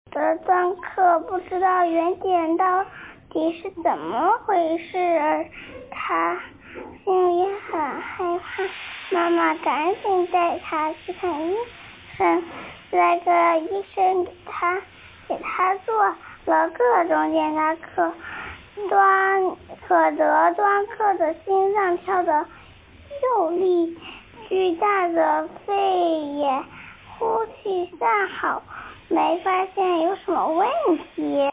的断课，不知道原点到底是怎么回事，而他心里很害怕。妈妈赶紧带他去看医生，来个医生给他做了各种检查，可得断课的心脏跳得又厉，巨大的肺也呼气算好，没发现有什么问题。